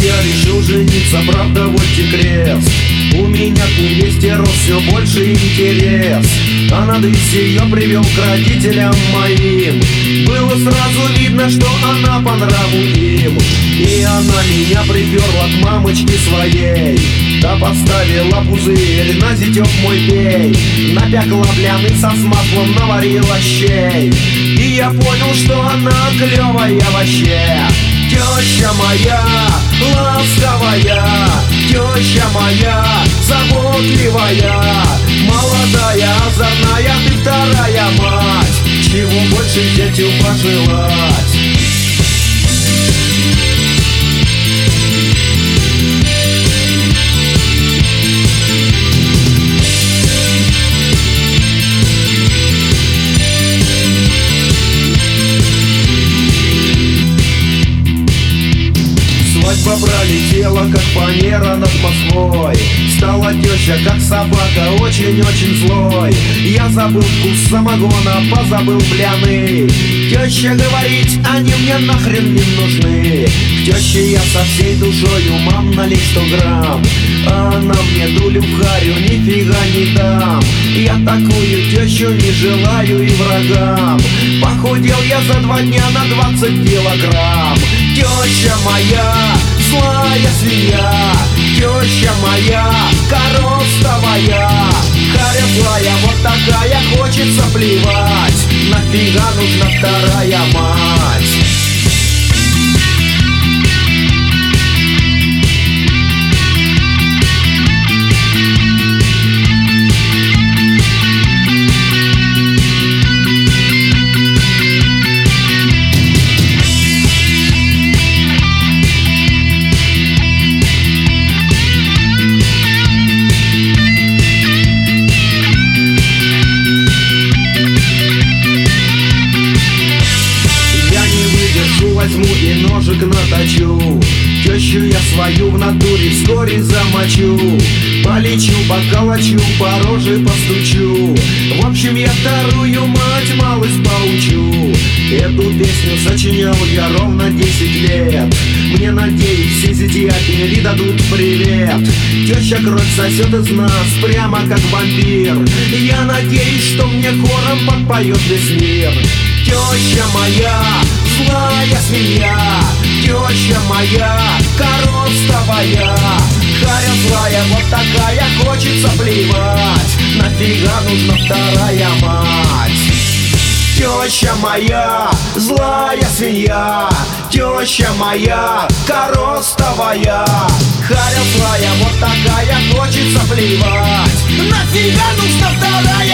я решил жениться, правда вот и крест. У меня к невесте рос все больше интерес, а на дысь ее привел к родителям моим. Было сразу видно, что она по нраву им, и она меня приперла к мамочке своей. Та поставила пузырь на зятек мой пей, напекла бляныца с маслом, наварила щей. И я понял, что она клевая вообще. Теща моя ласковая, теща моя заботливая, молодая, озорная, ты вторая мать. Чего больше зятю пожелать? Свадьба пролетела, как фанера над Москвой. Стала теща, как собака, очень-очень злой. Я забыл вкус самогона, позабыл бляны. Теща говорить, они мне нахрен не нужны. К теще я со всей душою, мам, налей 100 грамм. А она мне дулю в харю, нифига не дам. Я такую тещу не желаю и врагам. Похудел я за 2 дня на 20 килограмм. Теща моя злая свинья, теща моя коростовая. Харя злая, вот такая, хочется плевать. Нафига нужна вторая мать? Возьму и ножик наточу, тещу я свою в натуре вскоре замочу. Полечу, поколочу, по роже постучу. В общем, я вторую мать малость поучу. Эту песню сочинял я ровно 10 лет. Мне, надеюсь, все зятья передадут привет. Теща кровь сосет из нас, прямо как вампир. Я надеюсь, что мне хором подпоет весь мир. Теща моя злая свинья, теща моя коростовая. Харя злая, вот такая, хочется плевать. Нафига нужна вторая мать? Теща моя злая свинья, теща моя коростовая. Харя злая, вот такая, хочется плевать. Нафига нужна вторая